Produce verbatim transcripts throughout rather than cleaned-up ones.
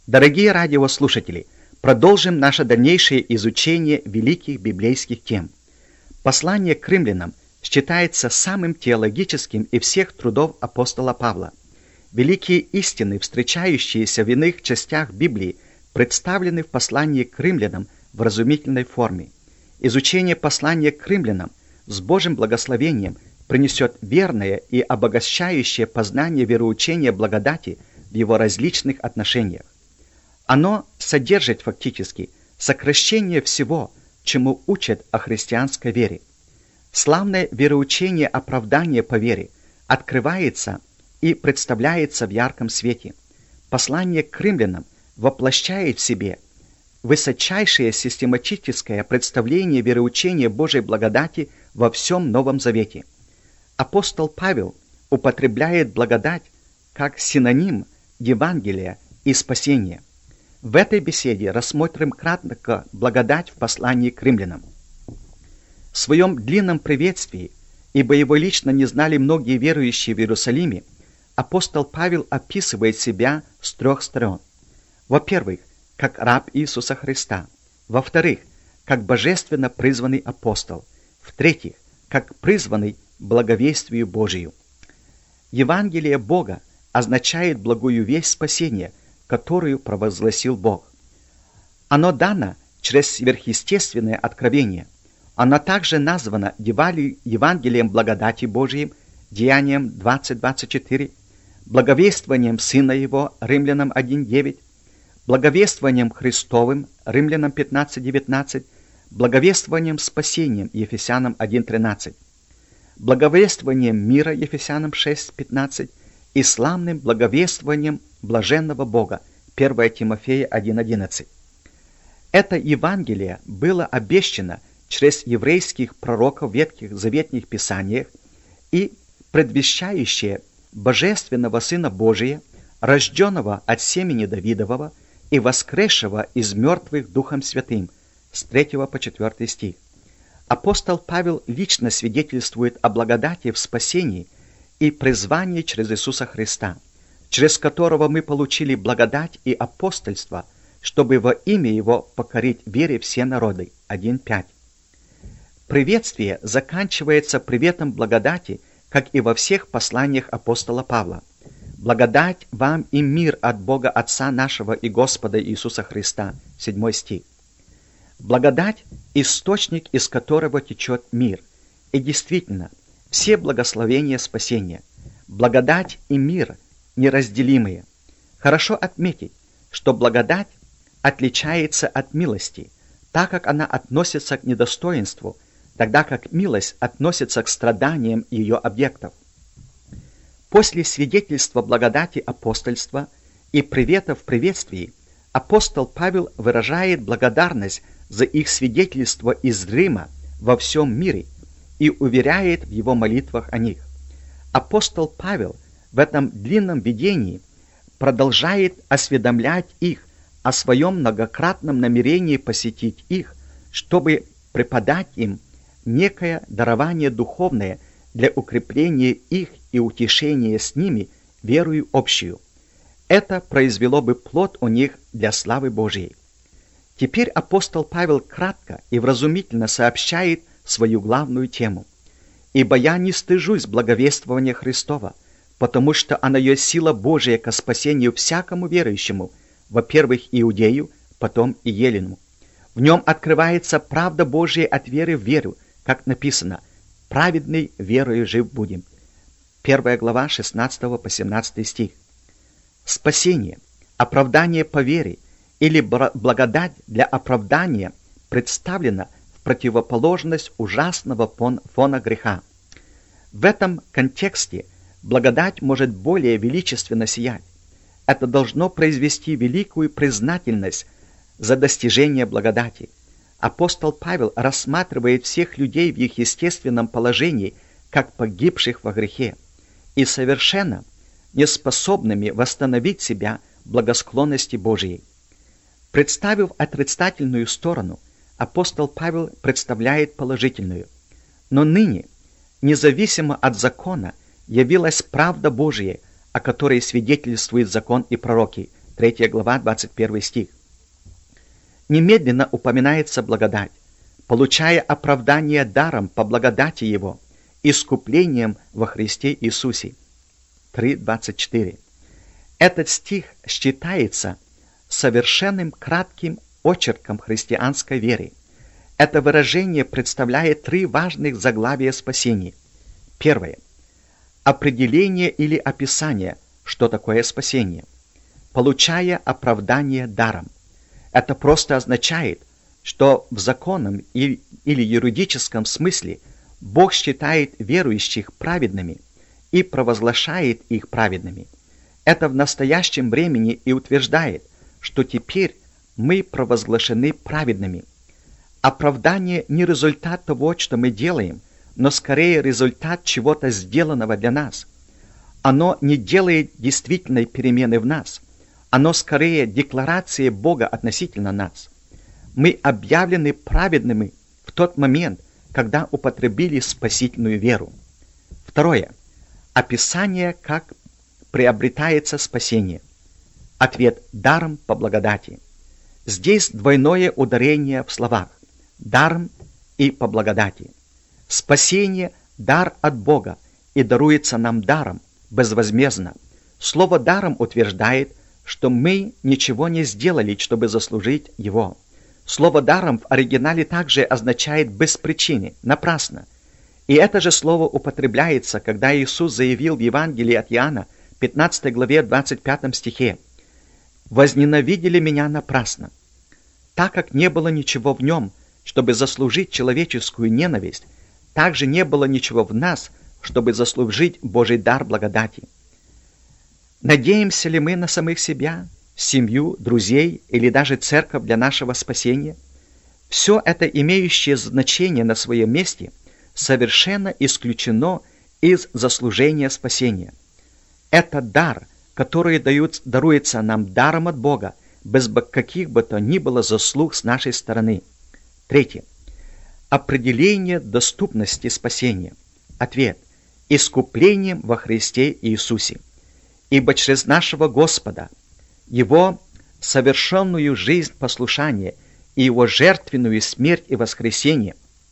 Дорогие радиослушатели, продолжим наше дальнейшее изучение великих библейских тем. Послание к римлянам считается самым теологическим из всех трудов апостола Павла. Великие истины, встречающиеся в иных частях Библии, представлены в послании к римлянам в разумительной форме. Изучение послания к римлянам с Божьим благословением принесет верное и обогащающее познание вероучения благодати в его различных отношениях. Оно содержит фактически сокращение всего, чему учат о христианской вере. Славное вероучение оправдания по вере открывается и представляется в ярком свете. Послание к римлянам воплощает в себе высочайшее систематическое представление вероучения Божьей благодати во всем Новом Завете. Апостол Павел употребляет благодать как синоним Евангелия и спасения. В этой беседе рассмотрим кратко благодать в послании к римлянам. В своем длинном приветствии, ибо его лично не знали многие верующие в Иерусалиме, апостол Павел описывает себя с трех сторон. Во-первых, как раб Иисуса Христа. Во-вторых, как божественно призванный апостол. В-третьих, как призванный благовестию Божию. Евангелие Бога означает благую весть спасения, которую провозгласил Бог. Оно дано через сверхъестественное откровение. Оно также названо Евангелием благодати Божией, Деянием двадцать двадцать четыре, благовествованием Сына Его, Римлянам один девять, благовествованием Христовым, Римлянам пятнадцать девятнадцать, благовествованием спасением, Ефесянам один тринадцать, благовествованием мира, Ефесянам шесть пятнадцать, и славным благовествованием блаженного Бога, первое Тимофея один одиннадцать. Это Евангелие было обещано через еврейских пророков в Ветхих Заветных Писаниях и предвещающее Божественного Сына Божия, рожденного от семени Давидового и воскресшего из мертвых Духом Святым, с третьего по четвёртый стих. Апостол Павел лично свидетельствует о благодати в спасении и призвании через Иисуса Христа, через которого мы получили благодать и апостольство, чтобы во имя Его покорить вере все народы. один пять. Приветствие заканчивается приветом благодати, как и во всех посланиях апостола Павла. Благодать вам и мир от Бога Отца нашего и Господа Иисуса Христа. седьмой стих. Благодать – источник, из которого течет мир. И действительно, все благословения спасения, благодать и мир неразделимые. Хорошо отметить, что благодать отличается от милости, так как она относится к недостоинству, тогда как милость относится к страданиям ее объектов. После свидетельства благодати апостольства и привета в приветствии апостол Павел выражает благодарность за их свидетельство из Рима во всем мире и уверяет в его молитвах о них. Апостол Павел в этом длинном видении продолжает осведомлять их о своем многократном намерении посетить их, чтобы преподать им некое дарование духовное для укрепления их и утешения с ними верою общую. Это произвело бы плод у них для славы Божией. Теперь апостол Павел кратко и вразумительно сообщает свою главную тему. «Ибо я не стыжусь благовествования Христова, потому что оно есть сила Божия ко спасению всякому верующему, во-первых, иудею, потом и елену. В нем открывается правда Божия от веры в веру, как написано: праведный верою жив будем». Первая глава шестнадцатого по семнадцатый стих. Спасение, оправдание по вере или благодать для оправдания представлена в противоположность ужасного фона греха. В этом контексте благодать может более величественно сиять. Это должно произвести великую признательность за достижение благодати. Апостол Павел рассматривает всех людей в их естественном положении как погибших во грехе и совершенно неспособными восстановить себя в благосклонности Божией. Представив отрицательную сторону, апостол Павел представляет положительную. Но ныне, независимо от закона, явилась правда Божия, о которой свидетельствует закон и пророки. третья глава, двадцать первый стих. Немедленно упоминается благодать, получая оправдание даром по благодати Его, искуплением во Христе Иисусе. три двадцать четыре. Этот стих считается совершенным кратким очерком христианской веры. Это выражение представляет три важных заглавия спасения. Первое. Определение или описание, что такое спасение. Получая оправдание даром. Это просто означает, что в законном или юридическом смысле Бог считает верующих праведными и провозглашает их праведными. Это в настоящем времени и утверждает, что теперь мы провозглашены праведными. Оправдание не результат того, что мы делаем, но скорее результат чего-то сделанного для нас. Оно не делает действительной перемены в нас. Оно скорее декларация Бога относительно нас. Мы объявлены праведными в тот момент, когда употребили спасительную веру. Второе. Описание, как приобретается спасение. Ответ даром по благодати. Здесь двойное ударение в словах даром и по благодати. Спасение – дар от Бога и даруется нам даром, безвозмездно. Слово «даром» утверждает, что мы ничего не сделали, чтобы заслужить его. Слово «даром» в оригинале также означает «без причины», «напрасно». И это же слово употребляется, когда Иисус заявил в Евангелии от Иоанна, пятнадцатой главе, двадцать пятом стихе: «Возненавидели меня напрасно». Так как не было ничего в нем, чтобы заслужить человеческую ненависть, также не было ничего в нас, чтобы заслужить Божий дар благодати. Надеемся ли мы на самих себя, семью, друзей или даже церковь для нашего спасения? Все это, имеющее значение на своем месте, совершенно исключено из заслужения спасения. Это дар, который дают, даруется нам даром от Бога, без каких бы то ни было заслуг с нашей стороны. Третье. Определение доступности спасения. Ответ. Искуплением во Христе Иисусе. Ибо через нашего Господа, Его совершенную жизнь послушания и Его жертвенную смерть и воскресение,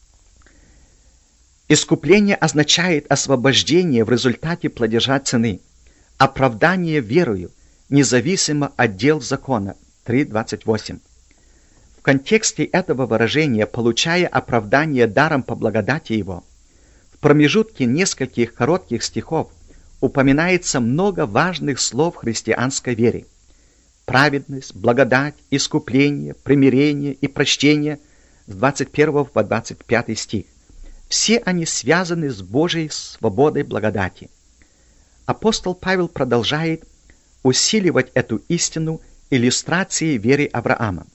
искупление означает освобождение в результате платежа цены, оправдание верою, независимо от дел закона. три двадцать восемь. В контексте этого выражения, получая оправдание даром по благодати Его, в промежутке нескольких коротких стихов упоминается много важных слов христианской веры. Праведность, благодать, искупление, примирение и прощение с двадцать первого по двадцать пятый стих. Все они связаны с Божьей свободой благодати. Апостол Павел продолжает усиливать эту истину иллюстрацией веры Авраама.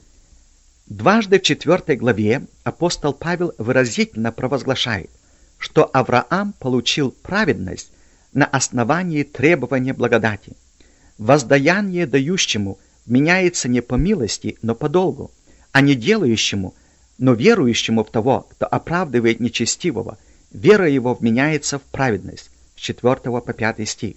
Дважды в четвертой главе апостол Павел выразительно провозглашает, что Авраам получил праведность на основании требования благодати. Воздаяние дающему меняется не по милости, но по долгу, а не делающему, но верующему в того, кто оправдывает нечестивого, вера его вменяется в праведность. С четвёртого по пятый стих.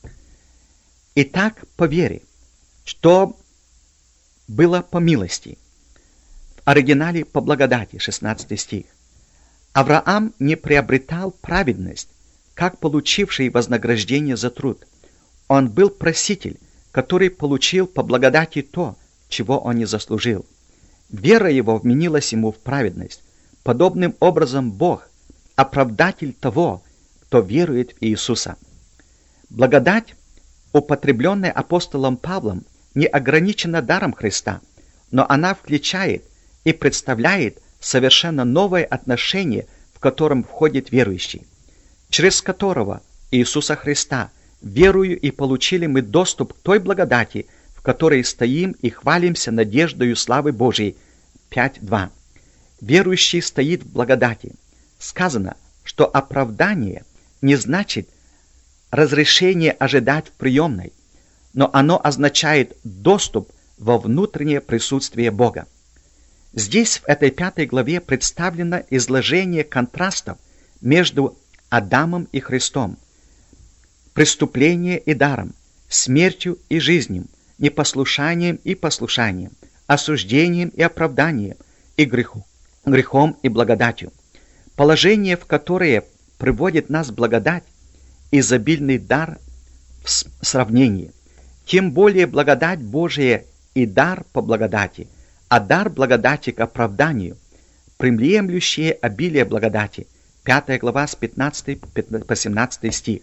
Итак, по вере, что было по милости. В оригинале по благодати, шестнадцатый стих. Авраам не приобретал праведность, как получивший вознаграждение за труд. Он был проситель, который получил по благодати то, чего он не заслужил. Вера его вменилась ему в праведность. Подобным образом Бог – оправдатель того, кто верует в Иисуса. Благодать, употребленная апостолом Павлом, не ограничена даром Христа, но она включает и представляет совершенно новое отношение, в котором входит верующий, через которого Иисуса Христа, верую и получили мы доступ к той благодати, в которой стоим и хвалимся надеждою славы Божией. пять два. Верующий стоит в благодати. Сказано, что оправдание не значит разрешение ожидать в приемной, но оно означает доступ во внутреннее присутствие Бога. Здесь, в этой пятой главе, представлено изложение контрастов между Адамом и Христом, преступлением и даром, смертью и жизнью, непослушанием и послушанием, осуждением и оправданием, и греху, грехом и благодатью. Положение, в которое приводит нас благодать, изобильный дар в сравнении. Тем более благодать Божия и дар по благодати, а дар благодати к оправданию, приемлющие обилие благодати. пятая глава с пятнадцатого по семнадцатый стих.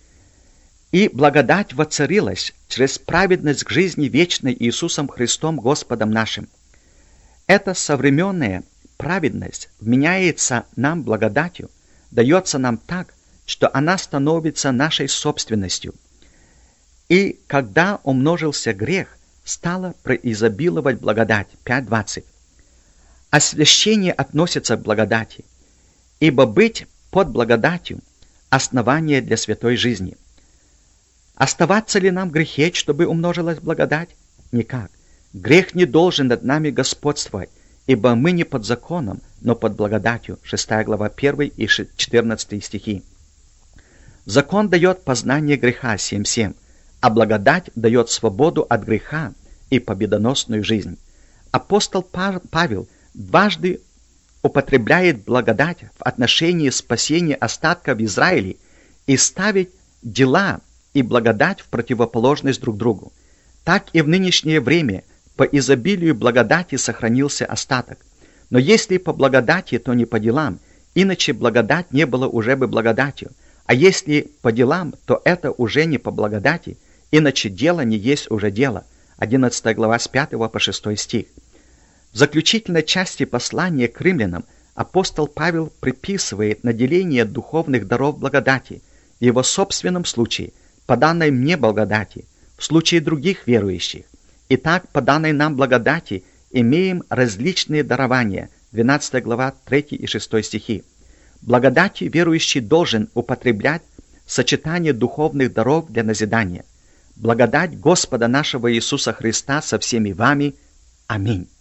«И благодать воцарилась через праведность к жизни вечной Иисусом Христом Господом нашим». Эта современная праведность вменяется нам благодатью, дается нам так, что она становится нашей собственностью. И когда умножился грех, стала произобиловать благодать. пять двадцать. Освящение относится к благодати, ибо быть под благодатью – основание для святой жизни. Оставаться ли нам в грехе, чтобы умножилась благодать? Никак. Грех не должен над нами господствовать, ибо мы не под законом, но под благодатью. шестая глава первый и четырнадцатый стихи. Закон дает познание греха, семь семь, а благодать дает свободу от греха и победоносную жизнь. Апостол Павел дважды употребляет благодать в отношении спасения остатков в Израиле и ставит дела и благодать в противоположность друг другу. Так и в нынешнее время по изобилию благодати сохранился остаток. Но если по благодати, то не по делам, иначе благодать не была уже бы благодатью. А если по делам, то это уже не по благодати, иначе дело не есть уже дело. одиннадцатая глава с пятого по шестой стих. В заключительной части послания к римлянам апостол Павел приписывает наделение духовных даров благодати, в его собственном случае по данной мне благодати, в случае других верующих. Итак, по данной нам благодати имеем различные дарования, двенадцатая глава третий и шестой стихи. Благодатью верующий должен употреблять сочетание духовных даров для назидания. Благодать Господа нашего Иисуса Христа со всеми вами. Аминь.